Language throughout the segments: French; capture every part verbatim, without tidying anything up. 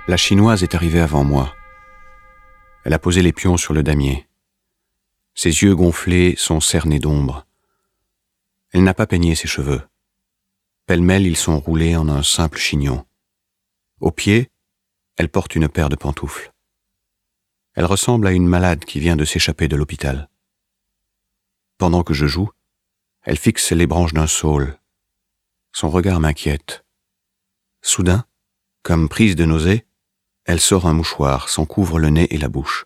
La Chinoise est arrivée avant moi. Elle a posé les pions sur le damier. Ses yeux gonflés sont cernés d'ombre. Elle n'a pas peigné ses cheveux. Pêle-mêle, ils sont roulés en un simple chignon. Au pied, elle porte une paire de pantoufles. Elle ressemble à une malade qui vient de s'échapper de l'hôpital. Pendant que je joue, elle fixe les branches d'un saule. Son regard m'inquiète. Soudain, comme prise de nausée, elle sort un mouchoir, s'en couvre le nez et la bouche.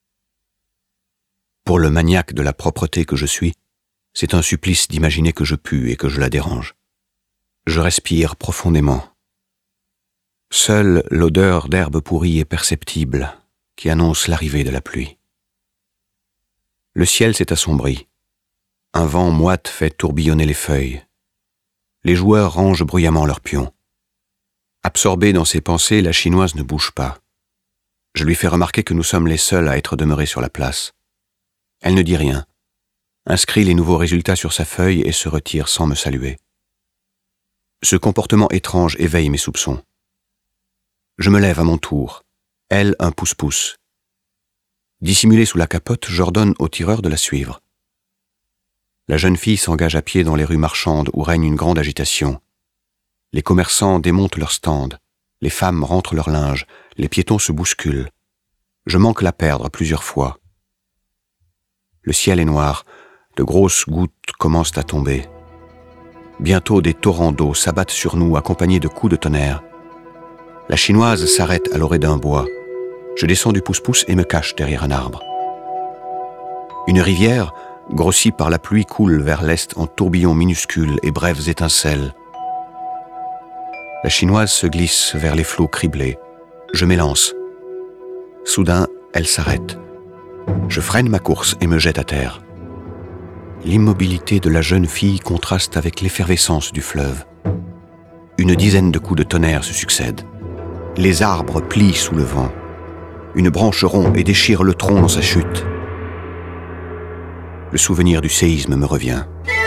Pour le maniaque de la propreté que je suis, c'est un supplice d'imaginer que je pue et que je la dérange. Je respire profondément. Seule l'odeur d'herbe pourrie est perceptible, qui annonce l'arrivée de la pluie. Le ciel s'est assombri. Un vent moite fait tourbillonner les feuilles. Les joueurs rangent bruyamment leurs pions. Absorbée dans ses pensées, la Chinoise ne bouge pas. Je lui fais remarquer que nous sommes les seuls à être demeurés sur la place. Elle ne dit rien, inscrit les nouveaux résultats sur sa feuille et se retire sans me saluer. Ce comportement étrange éveille mes soupçons. Je me lève à mon tour, elle un pouce-pouce. Dissimulée sous la capote, j'ordonne au tireur de la suivre. La jeune fille s'engage à pied dans les rues marchandes où règne une grande agitation. Les commerçants démontent leurs stands, les femmes rentrent leur linge, les piétons se bousculent. Je manque la perdre plusieurs fois. Le ciel est noir, de grosses gouttes commencent à tomber. Bientôt des torrents d'eau s'abattent sur nous accompagnés de coups de tonnerre. La Chinoise s'arrête à l'orée d'un bois. Je descends du pouce-pouce et me cache derrière un arbre. Une rivière, grossie par la pluie, coule vers l'est en tourbillons minuscules et brèves étincelles. La Chinoise se glisse vers les flots criblés. Je m'élance. Soudain, elle s'arrête. Je freine ma course et me jette à terre. L'immobilité de la jeune fille contraste avec l'effervescence du fleuve. Une dizaine de coups de tonnerre se succèdent. Les arbres plient sous le vent. Une branche rompt et déchire le tronc dans sa chute. Le souvenir du séisme me revient.